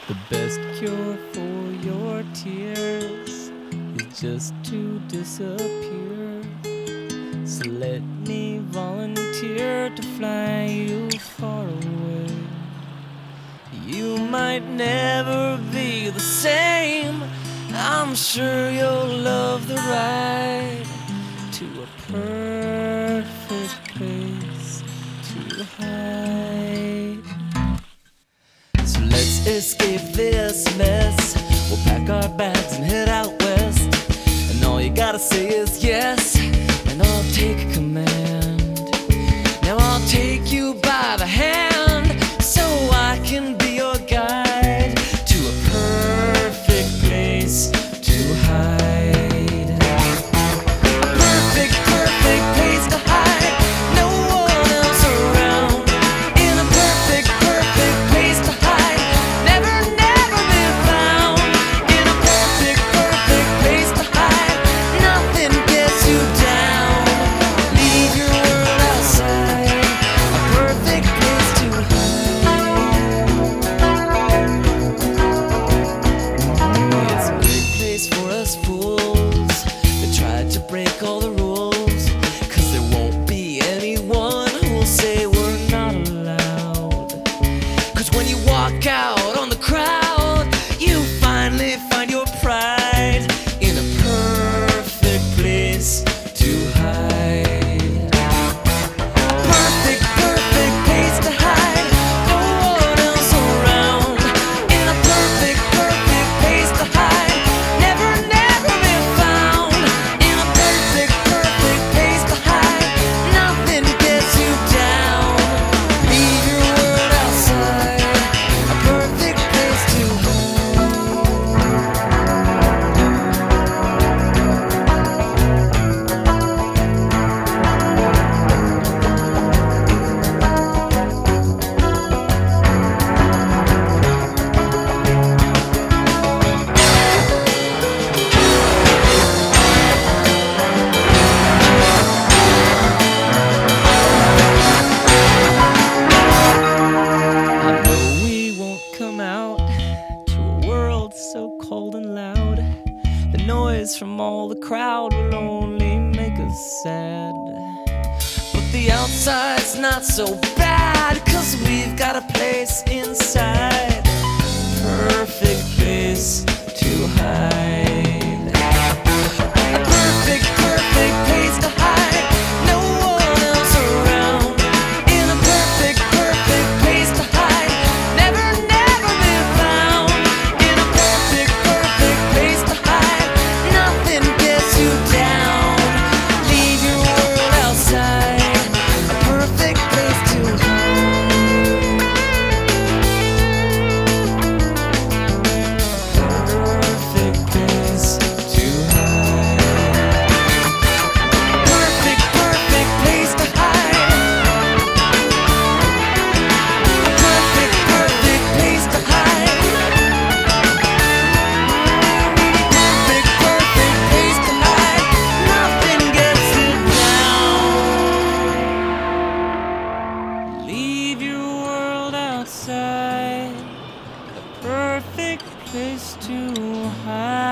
The best cure for your tears is just to disappear. So let me volunteer to fly you far away. You might never be the same. I'm sure you'll love the ride to a perfect place to hide. So let's escape this mess. We'll pack our bags and head out west. And all you gotta say is yes, and I'll take command. Now I'll take you by the hand, so I can be your guide to a perfect place to hide. A perfect, perfect place to hide. No one else around. In a perfect, perfect place to hide. Never, never been found. In a perfect, perfect place to hide. Nothing gets you down. Leave your world outside. A perfect place to hide. It's a big place for us fools that tried to break all the rules. 'Cause there won't be anyone who'll say we're not allowed. 'Cause when you walk out on the crowd, you finally find your pride in a perfect place to hide. Perfect, perfect place to hide. No one else around. In a perfect, perfect place to hide. Never, never been found. In a perfect, perfect place to hide. Nothing gets you down. Leave your world outside. A perfect place to I know we won't come out to a world so cold and loud. The noise from all the crowd will only make us sad. But the outside's not so bad, 'cause we've got a place inside. Perfect place to hide. A perfect, perfect place to hide. No one else around. In a perfect, perfect place to hide. Never, never been found. In a perfect, perfect place to hide. Nothing gets you down. Leave your world outside. A perfect place to hide. Perfect place to hide. Perfect, perfect place to hide. Perfect, perfect place to hide. Perfect, perfect place to hide. Nothing gets you down. Leave your world outside. A perfect place to hide.